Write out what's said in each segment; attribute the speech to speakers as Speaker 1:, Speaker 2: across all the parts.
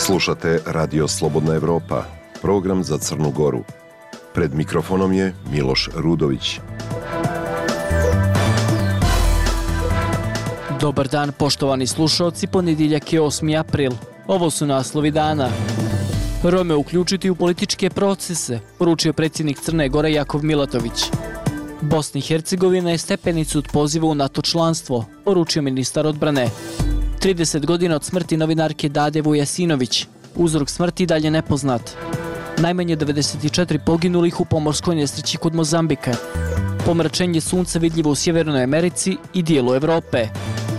Speaker 1: Slušate Radio Slobodna Evropa, program za Crnu Goru. Pred mikrofonom je Miloš Rudović.
Speaker 2: Dobar dan, poštovani slušalci, ponedjeljak je 8. april. Ovo su naslovi dana. Rome uključiti u političke procese, poručio predsjednik Crne Gore Jakov Milatović. Bosna i Hercegovina je stepenicu od poziva u NATO članstvo, poručio ministar odbrane. 30 godina od smrti novinarke Dade Vujasinović. Uzrok smrti dalje nepoznat. Najmanje 94 poginulih u pomorskoj nesreći kod Mozambika. Pomračenje sunca vidljivo u Sjevernoj Americi i dijelu Evrope.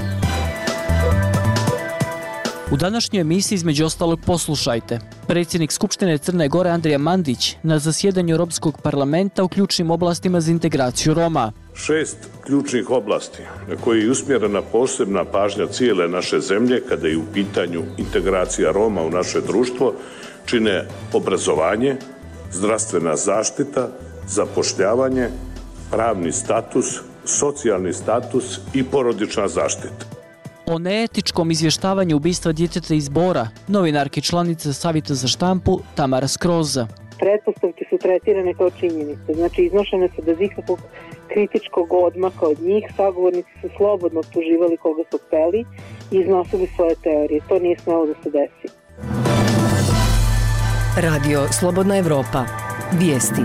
Speaker 2: U današnjoj emisiji između ostalog poslušajte. Predsjednik Skupštine Crne Gore Andrija Mandić na zasjedanju Europskog parlamenta u ključnim oblastima za integraciju Roma.
Speaker 3: 6 ključnih oblasti na koje je usmjerena posebna pažnja cijele naše zemlje kada je u pitanju integracija Roma u naše društvo čine obrazovanje, zdravstvena zaštita, zapošljavanje, pravni status, socijalni status i porodična zaštita.
Speaker 2: O neetičkom izvještavanju ubistva djeteta iz Bora, novinarke članice Savjeta za štampu Tamara Skroza.
Speaker 4: Pretpostavke su tretirane kao činjenice, znači iznošene su bez ikakvog kritičkog odmaka od njih, sagovornici su slobodno optuživali koga su hteli i iznosili svoje teorije. To nije smelo da se desi.
Speaker 5: Radio Slobodna Evropa. Vijesti.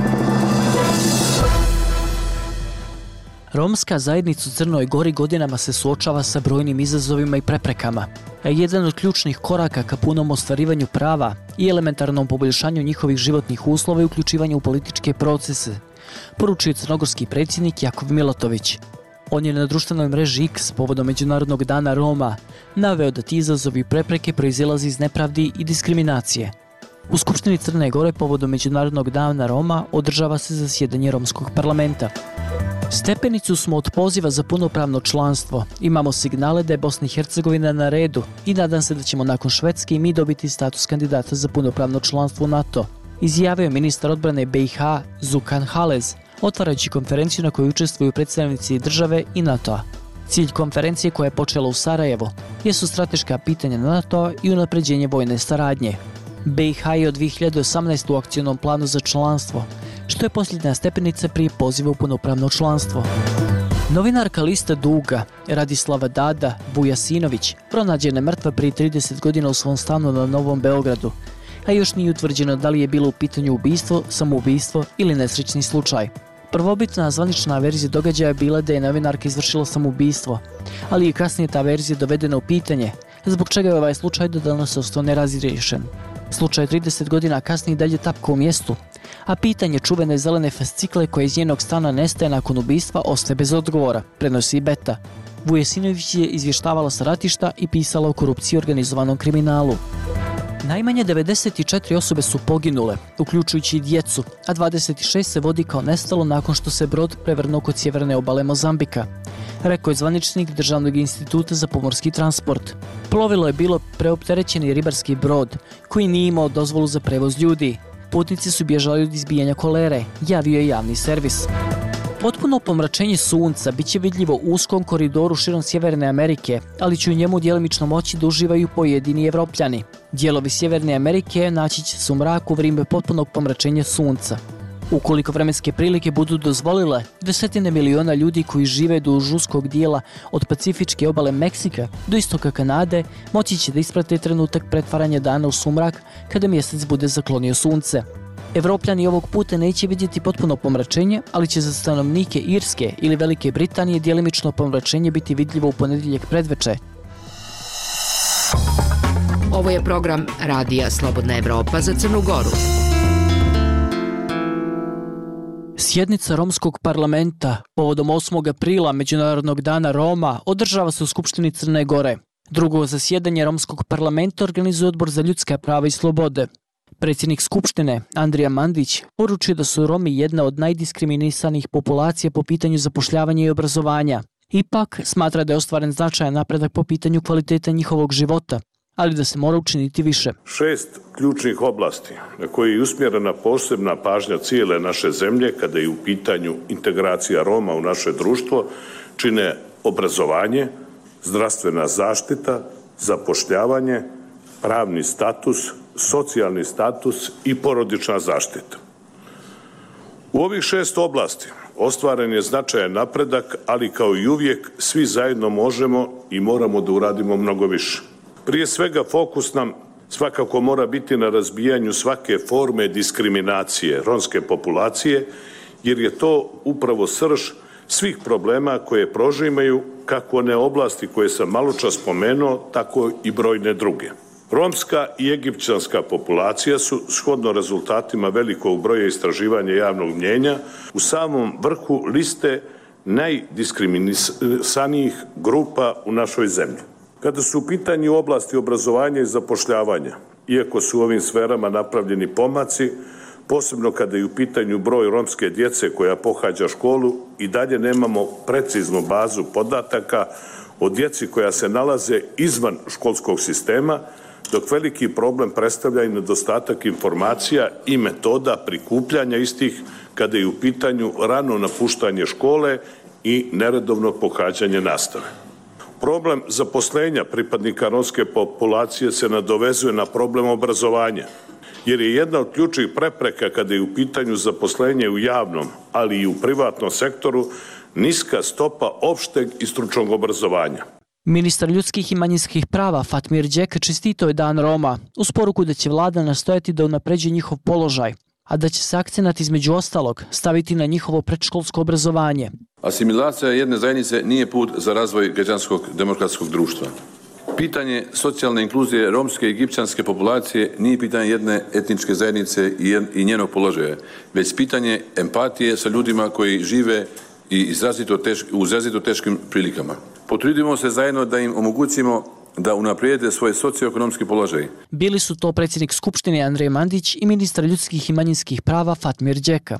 Speaker 2: Romska zajednica u Crnoj Gori godinama se suočava sa brojnim izazovima i preprekama. A jedan od ključnih koraka ka punom ostvarivanju prava i elementarnom poboljšanju njihovih životnih uslova i uključivanju u političke procese, poručio crnogorski predsjednik Jakov Milatović. On je na društvenoj mreži X povodom Međunarodnog dana Roma naveo da ti izazovi i prepreke proizilaze iz nepravdi i diskriminacije. U Skupštini Crne Gore povodom Međunarodnog dana Roma održava se zasjedanje Romskog parlamenta. Stepenicu smo od poziva za punopravno članstvo. Imamo signale da je Bosna i Hercegovina na redu i nadam se da ćemo nakon Švedske i mi dobiti status kandidata za punopravno članstvo u NATO, izjavio ministar odbrane BiH Zukan Halez, otvarajući konferenciju na kojoj učestvuju predstavnici države i NATO-a. Cilj konferencije koja je počela u Sarajevu jesu strateška pitanja NATO-a i unapređenje vojne saradnje. BiH je od 2018. u akcionom planu za članstvo, što je posljednja stepenica prije poziva u punopravno članstvo. Novinarka lista Duga, Radislava Dada Vujasinović, pronađena je mrtva prije 30 godina u svom stanu na Novom Beogradu, a još nije utvrđeno da li je bilo u pitanju ubistvo, samoubistvo ili nesrećni slučaj. Prvobitna zvanična verzija događaja je bila da je novinarka izvršila samoubistvo, ali je kasnije ta verzija dovedena u pitanje, zbog čega je ovaj slučaj do danas ostao nerazriješen. Slučaj 30 godina kasnije dalje tapka u mjestu, a pitanje čuvene zelene fascikle koja iz njenog stana nestaje nakon ubistva ostaje bez odgovora, prenosi Beta. Vujasinović je izvještavala sa ratišta i pisala o korupciji i organizovanom kriminalu. Najmanje 94 osobe su poginule, uključujući i djecu, a 26 se vodi kao nestalo nakon što se brod prevrnuo kod sjeverne obale Mozambika, rekao je zvaničnik Državnog instituta za pomorski transport. Plovilo je bilo preopterećeni ribarski brod koji nije imao dozvolu za prevoz ljudi. Putnici su bježali od izbijanja kolere, javio je javni servis. Potpuno pomračenje sunca bit će vidljivo u uskom koridoru širom Sjeverne Amerike, ali će u njemu djelomično moći da uživaju pojedini Evropljani. Dijelovi Sjeverne Amerike naći će se u mraku u vrijeme potpunog pomračenja sunca. Ukoliko vremenske prilike budu dozvolile, 10 miliona ljudi koji žive duž uskog dijela od Pacifičke obale Meksika do istoka Kanade moći će da isprate trenutak pretvaranja dana u sumrak kada mjesec bude zaklonio sunce. Evropljani ovog puta neće vidjeti potpuno pomračenje, ali će za stanovnike Irske ili Velike Britanije djelimično pomračenje biti vidljivo u ponedjeljak predveče.
Speaker 5: Ovo je program Radija Slobodna Evropa za Crnu Goru.
Speaker 2: Sjednica Romskog parlamenta povodom 8. aprila Međunarodnog dana Roma održava se u Skupštini Crne Gore. Drugo zasjedanje Romskog parlamenta organizuje Odbor za ljudska prava i slobode. Predsjednik Skupštine Andrija Mandić poručuje da su Romi jedna od najdiskriminisanih populacija po pitanju zapošljavanja i obrazovanja. Ipak smatra da je ostvaren značajan napredak po pitanju kvaliteta njihovog života, ali da se mora učiniti više.
Speaker 3: 6 ključnih oblasti na koje je usmjerena posebna pažnja cijele naše zemlje kada je u pitanju integracija Roma u naše društvo čine obrazovanje, zdravstvena zaštita, zapošljavanje, pravni status, socijalni status i porodična zaštita. U ovih 6 oblasti ostvaren je značajan napredak, ali kao i uvijek svi zajedno možemo i moramo da uradimo mnogo više. Prije svega fokus nam svakako mora biti na razbijanju svake forme diskriminacije romske populacije, jer je to upravo srž svih problema koje prožimaju kako one oblasti koje sam maločas spomenuo, tako i brojne druge. Romska i egipćanska populacija su, shodno rezultatima velikog broja istraživanja javnog mnjenja, u samom vrhu liste najdiskriminisanijih grupa u našoj zemlji. Kada su u pitanju oblasti obrazovanja i zapošljavanja, iako su u ovim sferama napravljeni pomaci, posebno kada je u pitanju broj romske djece koja pohađa školu, i dalje nemamo preciznu bazu podataka o djeci koja se nalaze izvan školskog sistema, dok veliki problem predstavlja i nedostatak informacija i metoda prikupljanja istih kada je u pitanju rano napuštanje škole i neredovno pohađanje nastave. Problem zaposlenja pripadnika romske populacije se nadovezuje na problem obrazovanja, jer je jedna od ključnih prepreka kada je u pitanju zaposlenje u javnom, ali i u privatnom sektoru, niska stopa opšteg i stručnog obrazovanja.
Speaker 2: Ministar ljudskih i manjinskih prava Fatmir Đek čestitao je Dan Roma uz poruku da će vlada nastojati da unapređuje njihov položaj, a da će se akcenat između ostalog staviti na njihovo predškolsko obrazovanje.
Speaker 6: Asimilacija jedne zajednice nije put za razvoj građanskog demokratskog društva. Pitanje socijalne inkluzije romske i egipćanske populacije nije pitanje jedne etničke zajednice i njenog položaja, već pitanje empatije sa ljudima koji žive i u izrazito teškim prilikama. Potrudimo se zajedno da im omogućimo da unaprijede svoj socioekonomski položaj.
Speaker 2: Bili su to predsjednik Skupštine Andrej Mandić i ministar ljudskih i manjinskih prava Fatmir Đeka.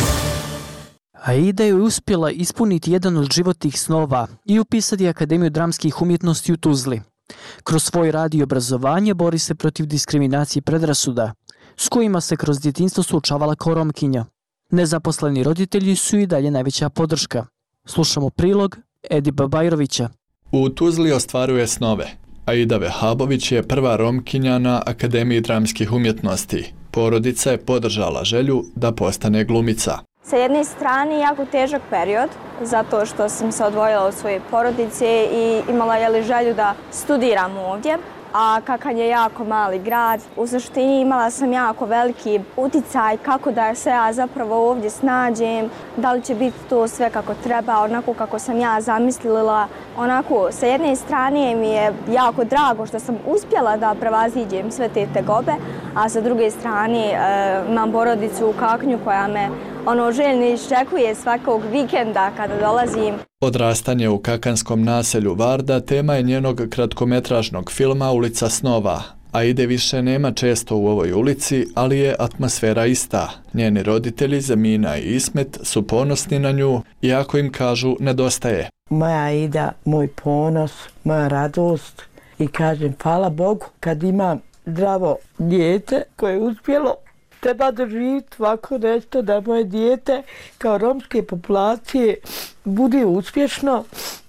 Speaker 2: Aida je uspjela ispuniti jedan od životnih snova i upisati Akademiju dramskih umjetnosti u Tuzli. Kroz svoj rad i obrazovanje bori se protiv diskriminacije i predrasuda, s kojima se kroz djetinjstvo suočavala kao Romkinja. Nezaposleni roditelji su i dalje najveća podrška. Slušamo prilog Ediba Bajrovića.
Speaker 7: U Tuzli ostvaruje snove. Aida Vehabović je prva Romkinja na Akademiji dramskih umjetnosti. Porodica je podržala želju da postane glumica.
Speaker 8: Sa jedne strane jako težak period, zato što sam se odvojila od svoje porodice i imala želju da studiram ovdje. A Kakanj je jako mali grad, u suštini imala sam jako veliki uticaj kako da se ja zapravo ovdje snađem, da li će biti to sve kako treba, onako kako sam ja zamislila. Onako, sa jedne strane mi je jako drago što sam uspjela da prevaziđem sve te tegobe, a sa druge strane imam porodicu u Kaknju koja me željno iščekuje svakog vikenda kada dolazim.
Speaker 7: Odrastanje u kakanskom naselju Varda tema je njenog kratkometražnog filma Ulica snova. Aide više nema često u ovoj ulici, ali je atmosfera ista. Njeni roditelji Zemina i Ismet su ponosni na nju, iako im kažu nedostaje.
Speaker 9: Moja Aida, moj ponos, moja radost i kažem hvala Bogu kad imam zdravo dijete koje je uspjelo. Treba doživjeti ovako nešto da moje dijete kao romske populacije bude uspješno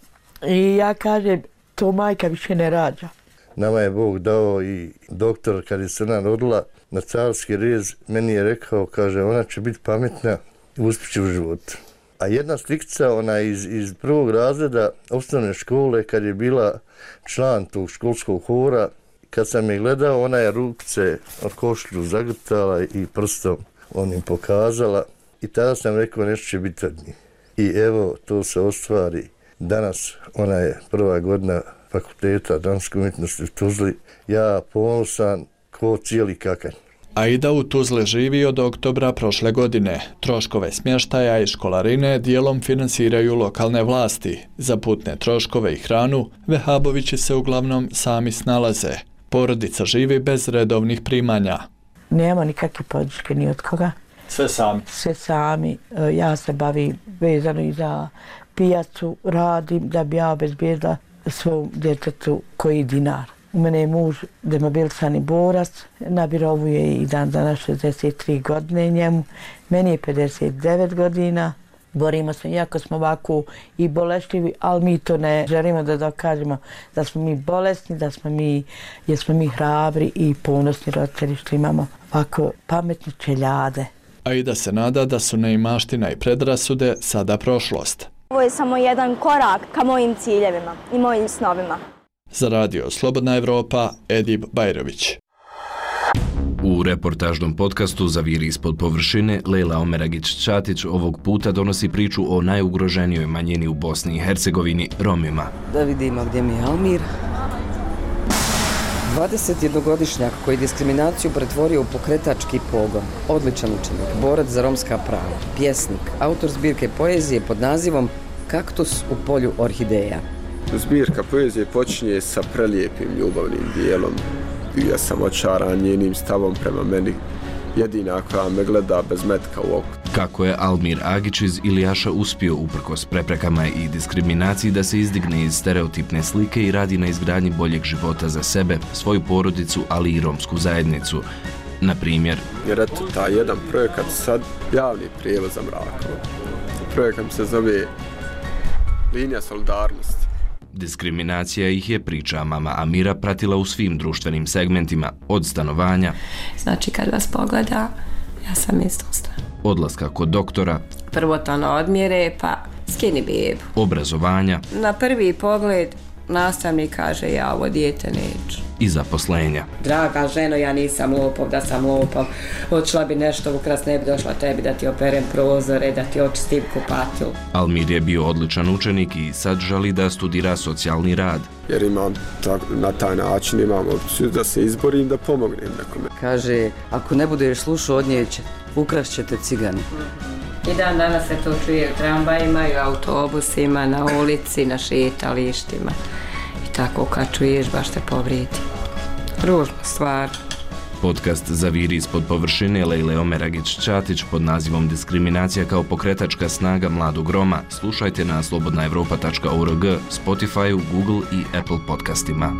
Speaker 9: i ja kažem to majka više ne rađa.
Speaker 10: Nama je Bog dao i doktor kad je se ona rodila na carski rez, meni je rekao, kaže ona će biti pametna i uspjeće u životu. A jedna slikica, ona iz prvog razreda osnovne škole kad je bila član tog školskog hora, kad sam je gledao, ona je rukice od košlju zagrtala i prstom onim pokazala i tada sam rekao nešto će biti od njih. I evo, to se ostvari. Danas ona je prva godina fakulteta dramske umjetnosti u Tuzli. Ja ponosan ko cijeli Kakanj.
Speaker 7: Aida u Tuzli živi od oktobra prošle godine. Troškove smještaja i školarine dijelom finansiraju lokalne vlasti. Za putne troškove i hranu Vehabovići se uglavnom sami snalaze. Porodica živi bez redovnih primanja.
Speaker 9: Nema nikakve podrške ni od koga.
Speaker 7: Sve sami?
Speaker 9: Sve sami. Ja se bavim vezano i za pijacu, radim da bi ja obezbijedila svom djetetu koji dinar. U mene je muž demobilisani borac, na birovu je i dan danas 63 godine njemu. Meni je 59 godina, borimo se, iako smo ovako i bolešljivi, ali mi to ne želimo da dokažemo da smo mi bolesni, jer smo mi hrabri i ponosni roditelji što imamo ovako pametne čeljade.
Speaker 7: A i da se nada da su neimaština i predrasude sada prošlost.
Speaker 8: Ovo je samo jedan korak ka mojim ciljevima i mojim snovima.
Speaker 7: Za radio Slobodna Evropa, Edip Bajrović.
Speaker 11: U reportažnom podcastu Zaviri ispod površine, Lejla Omeragić-Čatić ovog puta donosi priču o najugroženijoj manjini u Bosni i Hercegovini, Romima.
Speaker 12: Da vidimo gdje mi je Almir. 21-godišnjak koji diskriminaciju pretvorio u pokretački pogon, odličan učenik, borac za romska prava, pjesnik, autor zbirke poezije pod nazivom Kaktus u polju orhideja.
Speaker 13: Zbirka poezije počinje sa prelijepim ljubavnim dijelom. Ja sam očaran njenim stavom prema meni, jedina koja me gleda bez metka u oku.
Speaker 11: Kako je Almir Agić iz Ilijaša uspio uprkos preprekama i diskriminaciji da se izdigne iz stereotipne slike i radi na izgradnji boljeg života za sebe, svoju porodicu, ali i romsku zajednicu. Na primjer,
Speaker 13: jer eto, taj jedan projekat sad, javni prijevoz za Mrakovo. Projekat se zove Linija solidarnosti.
Speaker 11: Diskriminacija ih je, priča mama Amira, pratila u svim društvenim segmentima, od stanovanja.
Speaker 14: Znači kad vas pogleda, ja sam istosta.
Speaker 11: Odlaska kod doktora.
Speaker 14: Prvo to na odmjere, pa skini bebu.
Speaker 11: Obrazovanja.
Speaker 14: Na prvi pogled nastavnik kaže ja ovo dijete neću.
Speaker 11: I zaposlenja.
Speaker 14: Draga ženo, ja nisam lopov, da sam lopov. Odšla bi nešto ukras, ne bi došla tebi da ti operem prozore, da ti očistim kupatilu.
Speaker 11: Almir je bio odličan učenik i sad želi da studira socijalni rad.
Speaker 13: Jer na taj način imam opciju da se izborim, da pomognem nekome.
Speaker 12: Kaže, ako ne budeš slušao od nje, ukrašćete cigani.
Speaker 14: I dan danas se to čuje u tramvajima i u autobusima, na ulici, na šetalištima. I tako kad čuješ, baš te povrijedi. Ružna stvar.
Speaker 11: Podcast Zaviri ispod površine Lejle Omeragić-Čatić pod nazivom Diskriminacija kao pokretačka snaga mladog Roma slušajte na slobodnaevropa.org, Spotify, Google i Apple podcastima.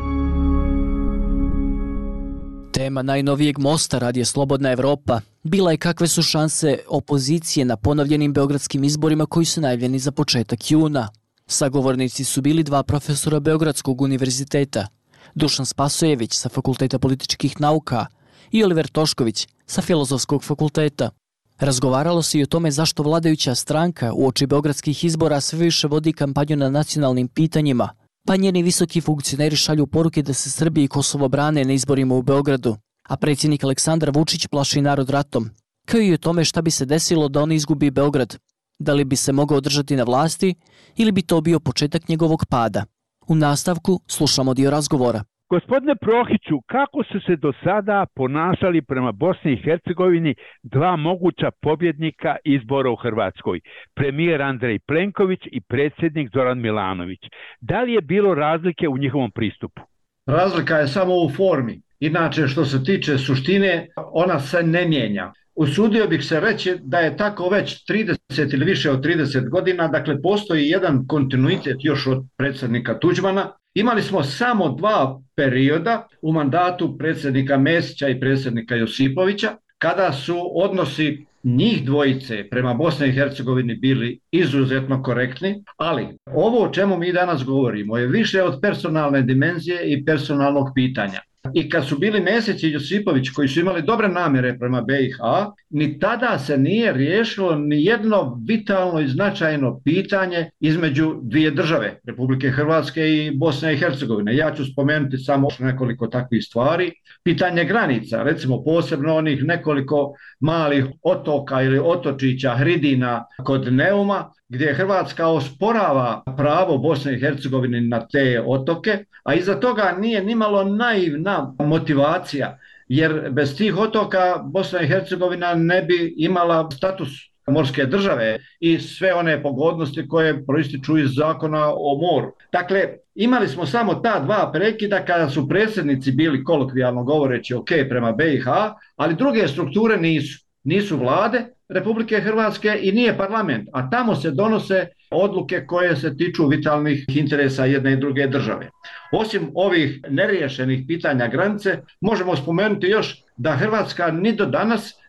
Speaker 2: Tema najnovijeg mosta radija Slobodna Evropa bila je kakve su šanse opozicije na ponovljenim beogradskim izborima koji su najavljeni za početak juna. Sagovornici su bili dva profesora Beogradskog univerziteta, Dušan Spasojević sa Fakulteta političkih nauka i Oliver Tošković sa Filozofskog fakulteta. Razgovaralo se i o tome zašto vladajuća stranka uoči beogradskih izbora sve više vodi kampanju na nacionalnim pitanjima, pa njeni visoki funkcioneri šalju poruke da se Srbija i Kosovo brane na izborima u Beogradu, a predsjednik Aleksandar Vučić plaši narod ratom, kao i o tome šta bi se desilo da on izgubi Beograd, da li bi se mogao održati na vlasti ili bi to bio početak njegovog pada. U nastavku slušamo dio razgovora.
Speaker 15: Gospodine Prohiću, kako su se do sada ponašali prema Bosni i Hercegovini dva moguća pobjednika izbora u Hrvatskoj, premijer Andrej Plenković i predsjednik Zoran Milanović? Da li je bilo razlike u njihovom pristupu?
Speaker 16: Razlika je samo u formi. Inače, što se tiče suštine, ona se ne mijenja. Usudio bih se reći da je tako već 30 ili više od 30 godina, dakle postoji jedan kontinuitet još od predsjednika Tuđmana. Imali smo samo dva perioda u mandatu predsjednika Mesića i predsjednika Josipovića, kada su odnosi njih dvojice prema Bosni i Hercegovini bili izuzetno korektni, ali ovo o čemu mi danas govorimo je više od personalne dimenzije i personalnog pitanja. I kad su bili Mesić i Josipović koji su imali dobre namjere prema BiH, ni tada se nije riješilo ni jedno vitalno i značajno pitanje između dvije države, Republike Hrvatske i Bosne i Hercegovine. Ja ću spomenuti samo nekoliko takvih stvari. Pitanje granica, recimo posebno onih nekoliko malih otoka ili otočića, hridina kod Neuma, gdje Hrvatska osporava pravo Bosne i Hercegovine na te otoke, a iza toga nije nimalo naivna motivacija, jer bez tih otoka Bosna i Hercegovina ne bi imala status morske države i sve one pogodnosti koje proističu iz zakona o moru. Dakle, imali smo samo ta dva prekida kada su predsjednici bili kolokvijalno govoreći ok prema BiH, ali druge strukture nisu. Nisu vlade Republike Hrvatske i nije parlament, a tamo se donose odluke koje se tiču vitalnih interesa jedne i druge države. Osim ovih neriješenih pitanja granice, možemo spomenuti još da Hrvatska ni do danas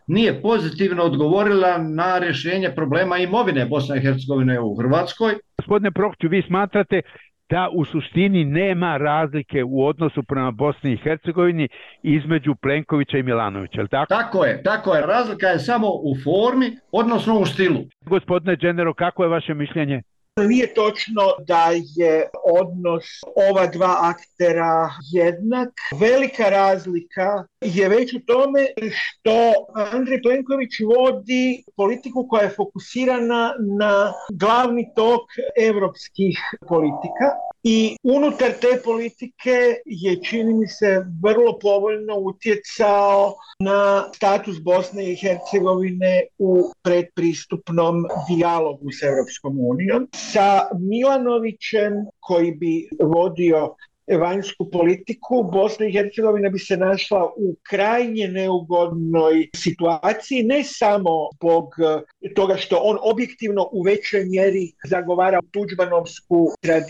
Speaker 16: nije pozitivno odgovorila na rješenje problema imovine Bosne i Hercegovine u Hrvatskoj.
Speaker 15: Gospodine Prohiću, vi smatrate da u suštini nema razlike u odnosu prema Bosni i Hercegovini između Plenkovića i Milanovića, je li tako?
Speaker 16: Tako je. Razlika je samo u formi, odnosno u stilu.
Speaker 15: Gospodine Dženero, kako je vaše mišljenje?
Speaker 17: Nije točno da je odnos ova dva aktera jednak. Velika razlika je već u tome što Andrej Plenković vodi politiku koja je fokusirana na glavni tok evropskih politika i unutar te politike je, čini mi se, vrlo povoljno utjecao na status Bosne i Hercegovine u predpristupnom dijalogu s Evropskom unijom. Sa Milanovićem, koji bi vodio vanjsku politiku, Bosna i Hercegovina bi se našla u krajnje neugodnoj situaciji, ne samo zbog toga što on objektivno u većoj mjeri zagovara tuđmanovsku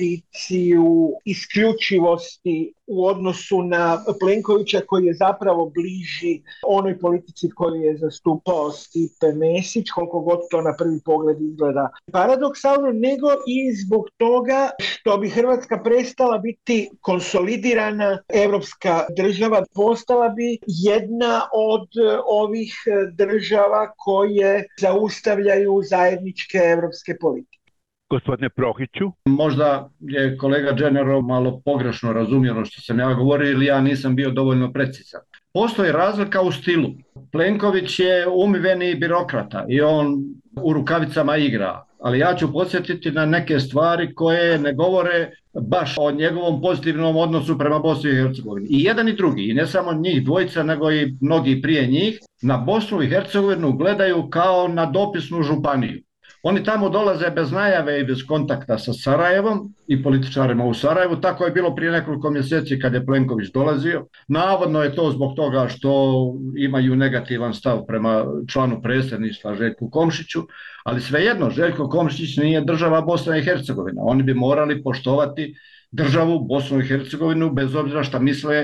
Speaker 17: tradiciju isključivosti u odnosu na Plenkovića, koji je zapravo bliži onoj politici koju je zastupao Stipe Mesić, koliko god to na prvi pogled izgleda paradoksalno, nego i zbog toga što bi Hrvatska prestala biti konsolidirana evropska država, postala bi jedna od ovih država koje zaustavljaju zajedničke evropske politike.
Speaker 15: Gospodine Prohiću.
Speaker 16: Možda je kolega Dženero malo pogrešno razumio što sam ja govorio ili ja nisam bio dovoljno precizan. Postoji razlika u stilu. Plenković je umiveni birokrata i on u rukavicama igra, ali ja ću podsjetiti na neke stvari koje ne govore baš o njegovom pozitivnom odnosu prema Bosni i Hercegovini. I jedan i drugi, i ne samo njih dvojica, nego i mnogi prije njih, na Bosnu i Hercegovinu gledaju kao na dopisnu županiju. Oni tamo dolaze bez najave i bez kontakta sa Sarajevom i političarima u Sarajevu. Tako je bilo prije nekoliko mjeseci kad je Plenković dolazio. Navodno je to zbog toga što imaju negativan stav prema članu predsjedništva Željku Komšiću, ali svejedno Željko Komšić nije država Bosna i Hercegovina. Oni bi morali poštovati državu Bosnu i Hercegovinu bez obzira šta misle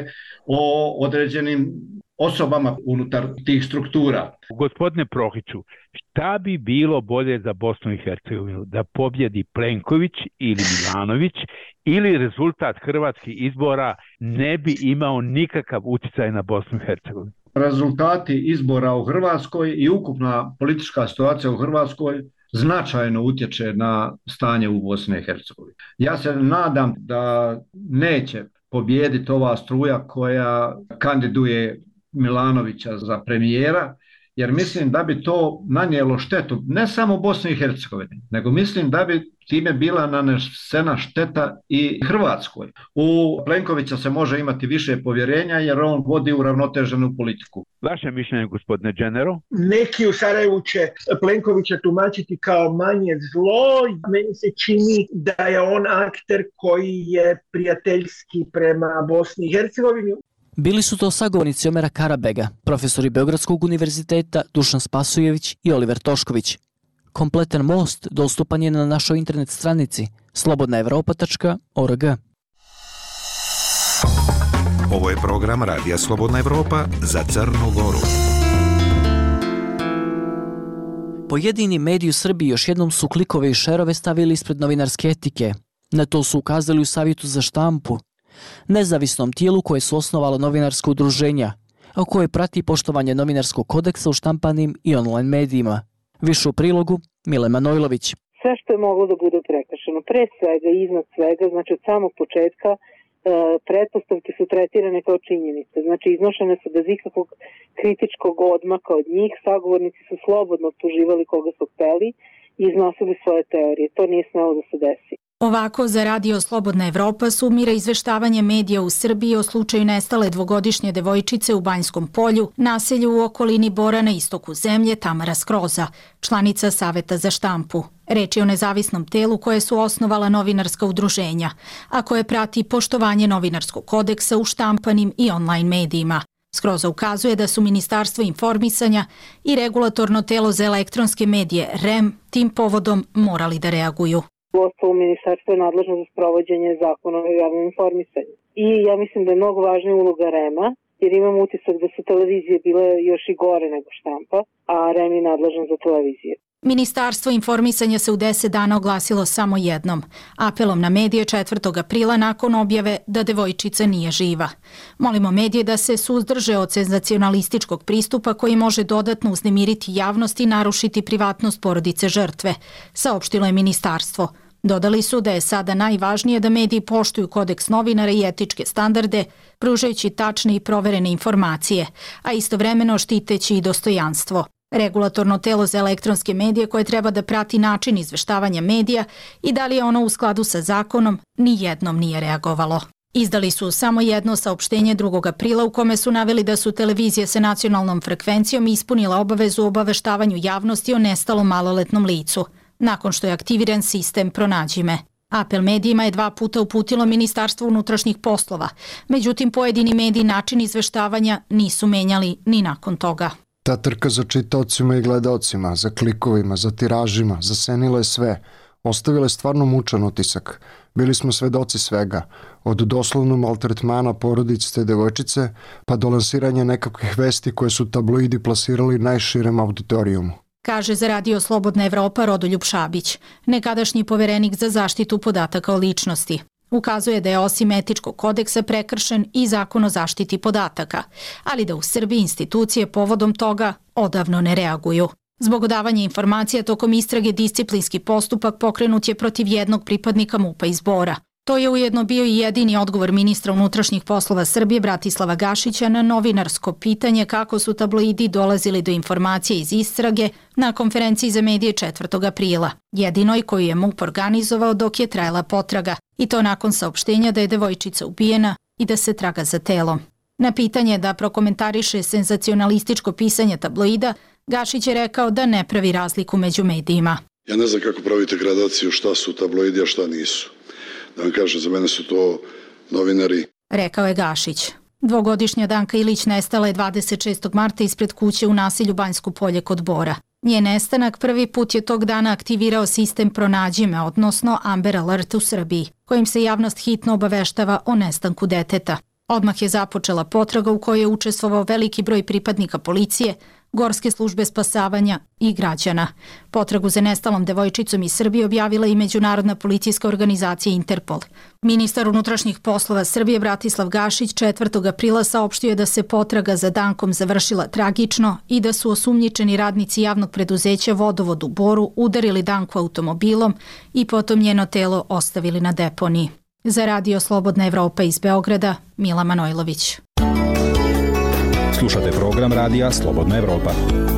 Speaker 16: o određenim osobama unutar tih struktura.
Speaker 15: Gospodine Prohiću, šta bi bilo bolje za Bosnu i Hercegovinu? Da pobjedi Plenković ili Milanović ili rezultat hrvatskih izbora ne bi imao nikakav utjecaj na Bosnu i Hercegovinu?
Speaker 16: Rezultati izbora u Hrvatskoj i ukupna politička situacija u Hrvatskoj značajno utječe na stanje u Bosni i Hercegovini. Ja se nadam da neće pobijediti ova struja koja kandiduje Milanovića za premijera, jer mislim da bi to nanijelo štetu ne samo Bosni i Hercegovini, nego mislim da bi time bila nanesena šteta i Hrvatskoj. U Plenkovića se može imati više povjerenja jer on vodi uravnoteženu politiku.
Speaker 15: Vaše mišljenje, gospodine Dženero?
Speaker 17: Neki u Sarajevu će Plenkovića tumačiti kao manje zlo. Meni se čini da je on akter koji je prijateljski prema Bosni i Hercegovini.
Speaker 2: Bili su to sagovornici Omera Karabega, profesori Beogradskog univerziteta Dušan Spasojević i Oliver Tošković. Kompletan most dostupan je na našoj internet stranici slobodnaevropa.org.
Speaker 18: Ovo je program Radija Slobodna Evropa za Crnu Goru.
Speaker 2: Pojedini mediji u Srbiji još jednom su klikove i šerove stavili ispred novinarske etike. Na to su ukazali u Savjetu za štampu, nezavisnom tijelu koje su osnovalo novinarsko udruženja, a koje prati poštovanje novinarskog kodeksa u štampanim i online medijima. Više u prilogu Mile Manojlović.
Speaker 4: Sve što je moglo da bude prekršeno, pre svega i iznad svega, znači od samog početka, pretpostavke su tretirane kao činjenice. Znači iznošene su bez ikakvog kritičkog odmaka od njih, sagovornici su slobodno optuživali koga su hteli i iznosili svoje teorije. To nije smelo da se desi.
Speaker 19: Ovako za Radio Slobodna Evropa sumira izveštavanje medija u Srbiji o slučaju nestale dvogodišnje devojčice u Banjskom polju, naselju u okolini Bora na istoku zemlje Tamara Skroza, članica Saveta za štampu. Reč je o nezavisnom telu koje su osnovala novinarska udruženja, a koje prati poštovanje novinarskog kodeksa u štampanim i online medijima. Skroza ukazuje da su Ministarstvo informisanja i regulatorno telo za elektronske medije REM tim povodom morali da reaguju.
Speaker 4: Uostalom, ministarstvo je nadležno za sprovođenje zakona o javnom informisanju. I ja mislim da je mnogo važna uloga REM-a jer imam utisak da su televizije bile još i gore nego štampa, a REM je nadležan za televizije.
Speaker 19: Ministarstvo informisanja se u 10 dana oglasilo samo jednom, apelom na medije 4. aprila nakon objave da devojčica nije živa. Molimo medije da se suzdrže od senzacionalističkog pristupa koji može dodatno uznemiriti javnost i narušiti privatnost porodice žrtve, saopštilo je ministarstvo. Dodali su da je sada najvažnije da mediji poštuju kodeks novinara i etičke standarde, pružajući tačne i proverene informacije, a istovremeno štiteći i dostojanstvo. Regulatorno telo za elektronske medije koje treba da prati način izveštavanja medija i da li je ono u skladu sa zakonom, ni jednom nije reagovalo. Izdali su samo jedno saopštenje 2. aprila u kome su naveli da su televizije sa nacionalnom frekvencijom ispunile obavezu o obaveštavanju javnosti o nestalom maloletnom licu, nakon što je aktiviran sistem Pronađi me. Apel medijima je 2 puta uputilo Ministarstvo unutrašnjih poslova, međutim pojedini mediji način izveštavanja nisu menjali ni nakon toga.
Speaker 20: Ta trka za čitaocima i gledaocima, za klikovima, za tiražima, zasenila je sve. Ostavila je stvarno mučan utisak. Bili smo svedoci svega, od doslovno maltretmana porodice te devojčice, pa do lansiranja nekakvih vesti koje su tabloidi plasirali najširem auditorijumu.
Speaker 19: Kaže za Radio Slobodna Evropa Rodoljub Šabić, nekadašnji poverenik za zaštitu podataka o ličnosti. Ukazuje da je osim etičkog kodeksa prekršen i zakon o zaštiti podataka, ali da u Srbiji institucije povodom toga odavno ne reaguju. Zbog odavanja informacija tokom istrage disciplinski postupak pokrenut je protiv jednog pripadnika MUP-a iz Bora. To je ujedno bio i jedini odgovor ministra unutrašnjih poslova Srbije Bratislava Gašića na novinarsko pitanje kako su tabloidi dolazili do informacije iz istrage na konferenciji za medije 4. aprila, jedinoj koju je MUP organizovao dok je trajala potraga, i to nakon saopštenja da je devojčica ubijena i da se traga za telom. Na pitanje da prokomentariše senzacionalističko pisanje tabloida, Gašić je rekao da ne pravi razliku među medijima.
Speaker 21: Ja ne znam kako pravite gradaciju šta su tabloidi, a šta nisu. Da vam kažem, za mene su to novinari.
Speaker 19: Rekao je Gašić. 2-godišnja Danka Ilić nestala je 26. marta ispred kuće u naselju Banjsko polje kod Bora. Njen nestanak prvi put je tog dana aktivirao sistem Pronađi me, odnosno Amber Alert u Srbiji, kojim se javnost hitno obaveštava o nestanku deteta. Odmah je započela potraga u kojoj je učestvovao veliki broj pripadnika policije, Gorske službe spasavanja i građana. Potragu za nestalom devojčicom iz Srbije objavila i Međunarodna policijska organizacija Interpol. Ministar unutrašnjih poslova Srbije Bratislav Gašić 4. aprila saopštio je da se potraga za Dankom završila tragično i da su osumnjičeni radnici javnog preduzeća Vodovod u Boru udarili Danku automobilom i potom njeno telo ostavili na deponiji. Za Radio Slobodna Evropa iz Beograda, Mila Manojlović.
Speaker 22: Slušate program Radija Slobodna Evropa.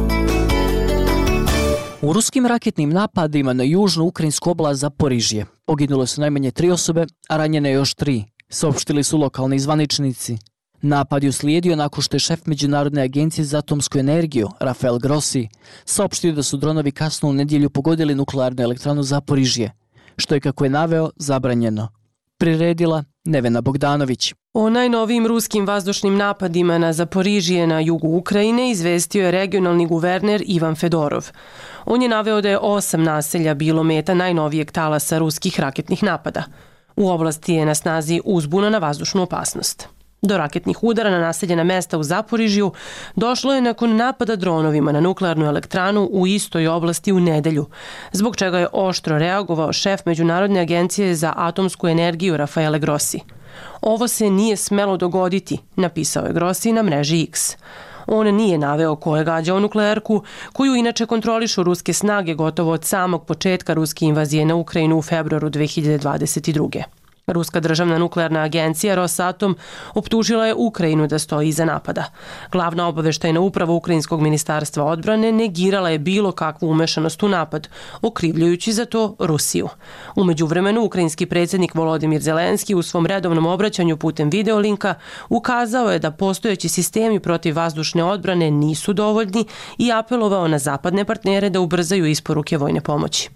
Speaker 2: U ruskim raketnim napadima na južnu ukrajinsku oblast Zaporižje poginule su najmanje 3 osobe, a ranjene još 3, saopštili su lokalni zvaničnici. Napad je uslijedio nakon što je šef Međunarodne agencije za atomsku energiju, Rafael Grossi, saopštio da su dronovi kasno u nedjelju pogodili nuklearnu elektranu Zaporižje, što je, kako je naveo, zabranjeno. Priredila Nevena Bogdanović.
Speaker 23: O najnovijim ruskim vazdušnim napadima na Zaporižje na jugu Ukrajine izvestio je regionalni guverner Ivan Fedorov. On je naveo da je 8 naselja bilo meta najnovijeg talasa ruskih raketnih napada. U oblasti je na snazi uzbuna na vazdušnu opasnost. Do raketnih udara na naseljena mesta u Zaporižju došlo je nakon napada dronovima na nuklearnu elektranu u istoj oblasti u nedelju, zbog čega je oštro reagovao šef Međunarodne agencije za atomsku energiju Rafaele Grossi. Ovo se nije smelo dogoditi, napisao je Grossi na mreži X. On nije naveo ko je gađao nuklearku, koju inače kontrolišu ruske snage gotovo od samog početka ruske invazije na Ukrajinu u februaru 2022. Ruska državna nuklearna agencija Rosatom optužila je Ukrajinu da stoji iza napada. Glavna obaveštajna uprava Ukrajinskog ministarstva odbrane negirala je bilo kakvu umešanost u napad, okrivljujući za to Rusiju. U međuvremenu, ukrajinski predsjednik Volodimir Zelenski u svom redovnom obraćanju putem videolinka ukazao je da postojeći sistemi protiv vazdušne odbrane nisu dovoljni i apelovao na zapadne partnere da ubrzaju isporuke vojne pomoći.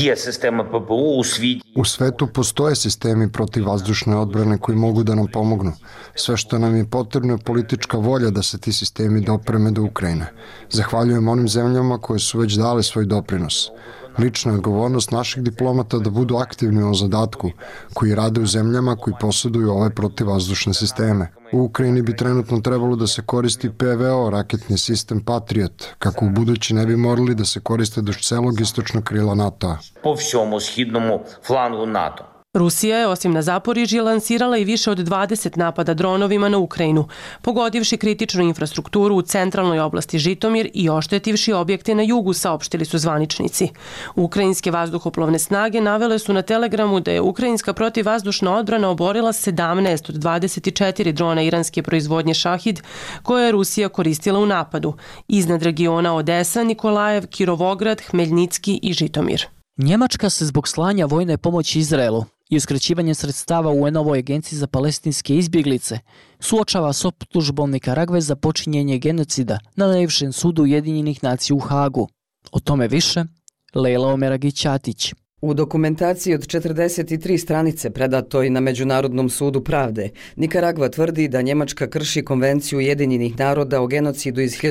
Speaker 20: U svetu postoje sistemi protivvazdušne odbrane koji mogu da nam pomognu. Sve što nam je potrebno je politička volja da se ti sistemi dopreme do Ukrajine. Zahvaljujem onim zemljama koje su već dale svoj doprinos. Lična odgovornost naših diplomata da budu aktivni u ovom zadatku, koji rade u zemljama koji posjeduju ove protivvazdušne sisteme. U Ukrajini bi trenutno trebalo da se koristi PVO, raketni sistem Patriot, kako u budući ne bi morali da se koriste duž celog istočnog krila NATO-a.
Speaker 1: Po всьому східному флангу НАТО.
Speaker 23: Rusija je osim na Zaporižje lansirala i više od 20 napada dronovima na Ukrajinu, pogodivši kritičnu infrastrukturu u centralnoj oblasti Žitomir i oštetivši objekte na jugu, saopštili su zvaničnici. Ukrajinske vazduhoplovne snage navele su na Telegramu da je ukrajinska protivvazdušna odbrana oborila 17 od 24 drona iranske proizvodnje Šahid, koje je Rusija koristila u napadu, iznad regiona Odesa, Nikolajev, Kirovograd, Hmeljnicki i Žitomir.
Speaker 2: Njemačka se zbog slanja vojne pomoći Izraelu i uskraćivanje sredstava UN-ovoj agenciji za palestinske izbjeglice suočava s optužbom Nikaragve za počinjenje genocida na najvišem sudu Ujedinjenih nacija u Hagu. O tome više Lejla Omeragić-Ćatić.
Speaker 12: U dokumentaciji od 43 stranice predatoj na Međunarodnom sudu pravde, Nikaragva tvrdi da Njemačka krši Konvenciju Ujedinjenih naroda o genocidu iz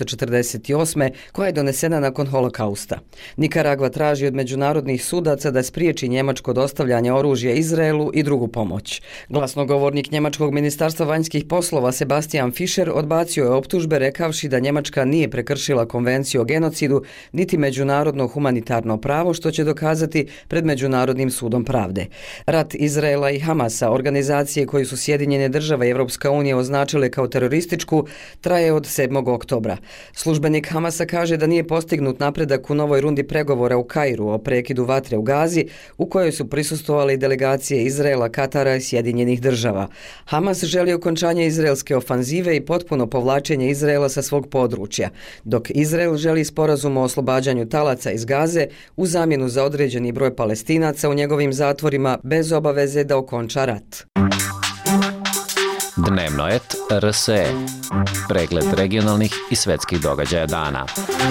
Speaker 12: 1948. koja je donesena nakon holokausta. Nikaragva traži od međunarodnih sudaca da spriječi njemačko dostavljanje oružja Izraelu i drugu pomoć. Glasnogovornik Njemačkog ministarstva vanjskih poslova Sebastian Fischer odbacio je optužbe rekavši da Njemačka nije prekršila Konvenciju o genocidu niti međunarodno humanitarno pravo, što će dokazati pred Međunarodnim sudom pravde. Rat Izraela i Hamasa, organizacije koju su Sjedinjene države i Evropska unija označile kao terorističku, traje od 7. oktobra. Službenik Hamasa kaže da nije postignut napredak u novoj rundi pregovora u Kairu o prekidu vatre u Gazi, u kojoj su prisustvovali delegacije Izraela, Katara i Sjedinjenih država. Hamas želi okončanje izraelske ofanzive i potpuno povlačenje Izraela sa svog područja, dok Izrael želi sporazum o oslobađanju talaca iz Gaze u zamjenu za određeni broj Palestinaca u njegovim zatvorima bez obaveze da okonča rat.
Speaker 3: Dnevnoet RSE. Pregled regionalnih i svetskih događaja dana.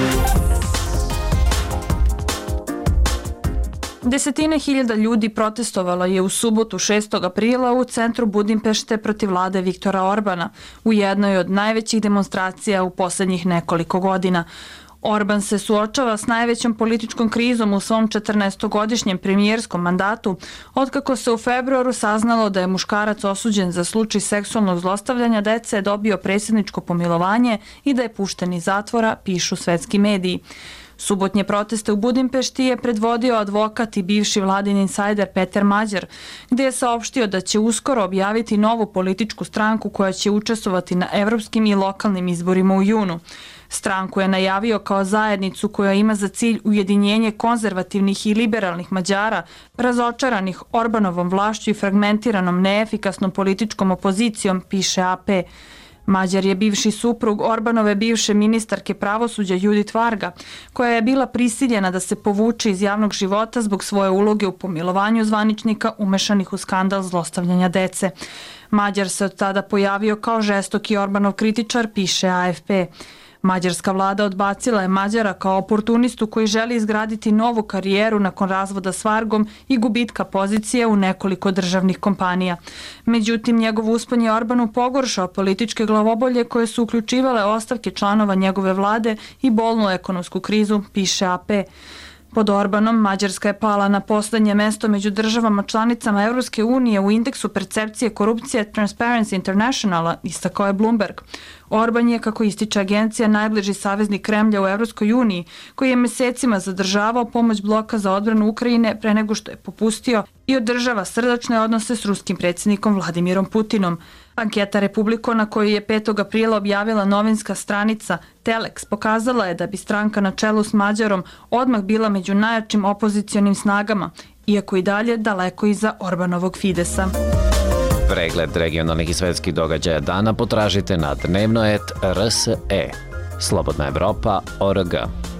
Speaker 5: Desetine hiljada ljudi protestovalo je u subotu 6. aprila u centru Budimpešte protiv vlade Viktora Orbana, u jednoj od najvećih demonstracija u posljednjih nekoliko godina. Orban se suočava s najvećom političkom krizom u svom 14-godišnjem premijerskom mandatu, otkako se u februaru saznalo da je muškarac osuđen za slučaj seksualnog zlostavljanja dece dobio predsjedničko pomilovanje i da je pušten iz zatvora, pišu svetski mediji. Subotnje proteste u Budimpešti je predvodio advokat i bivši vladin insajder Peter Mađar, gdje je saopštio da će uskoro objaviti novu političku stranku koja će učestvovati na evropskim i lokalnim izborima u junu. Stranku je najavio kao zajednicu koja ima za cilj ujedinjenje konzervativnih i liberalnih Mađara, razočaranih Orbanovom vlašću i fragmentiranom neefikasnom političkom opozicijom, piše AP. Mađar je bivši suprug Orbanove bivše ministarke pravosuđa Judith Varga, koja je bila prisiljena da se povuče iz javnog života zbog svoje uloge u pomilovanju zvaničnika umešanih u skandal zlostavljanja dece. Mađar se od tada pojavio kao žestoki Orbanov kritičar, piše AFP. Mađarska vlada odbacila je Mađara kao oportunistu koji želi izgraditi novu karijeru nakon razvoda s Vargom i gubitka pozicije u nekoliko državnih kompanija. Međutim, njegov uspon je Orbanu pogoršao političke glavobolje koje su uključivale ostavke članova njegove vlade i bolnu ekonomsku krizu, piše AP. Pod Orbanom, Mađarska je pala na poslednje mesto među državama članicama Evropske unije u indeksu percepcije korupcije Transparency Internationala, istakao je Bloomberg. Orban je, kako ističe agencija, najbliži saveznik Kremlja u Evropskoj uniji, koji je mesecima zadržavao pomoć bloka za odbranu Ukrajine pre nego što je popustio i održava srdačne odnose s ruskim predsjednikom Vladimirom Putinom. Anketa Republiko, na koju je 5. aprila objavila novinska stranica Telex, pokazala je da bi stranka na čelu s Mađarom odmah bila među najjačim opozicionim snagama, iako i dalje daleko iza Orbanovog Fidesa.
Speaker 3: Pregled regionalnih i svetskih događaja dana potražite na Dnevnoet RSE. Slobodna Evropa.org.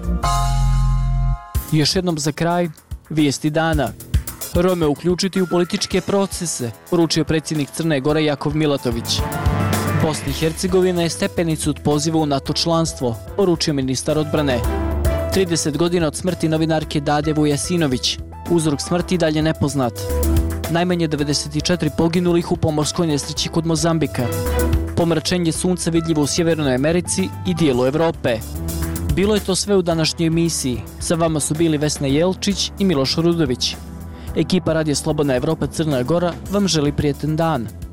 Speaker 2: Još jednom za kraj, vijesti dana. Rome uključiti u političke procese, poručio predsjednik Crne Gore Jakov Milatović. Bosna i Hercegovina je stepenicu od poziva u NATO članstvo, poručio ministar odbrane. 30 godina od smrti novinarke Dade Vujasinović. Uzrok smrti dalje nepoznat. Najmanje 94 poginulih u pomorskoj nesreći kod Mozambika. Pomračenje sunca vidljivo u Sjevernoj Americi i dijelu Evrope. Bilo je to sve u današnjoj emisiji. Sa vama su bili Vesna Jelčić i Miloš Rudović. Ekipa Radija Slobodna Evropa Crna Gora vam želi prijetan dan.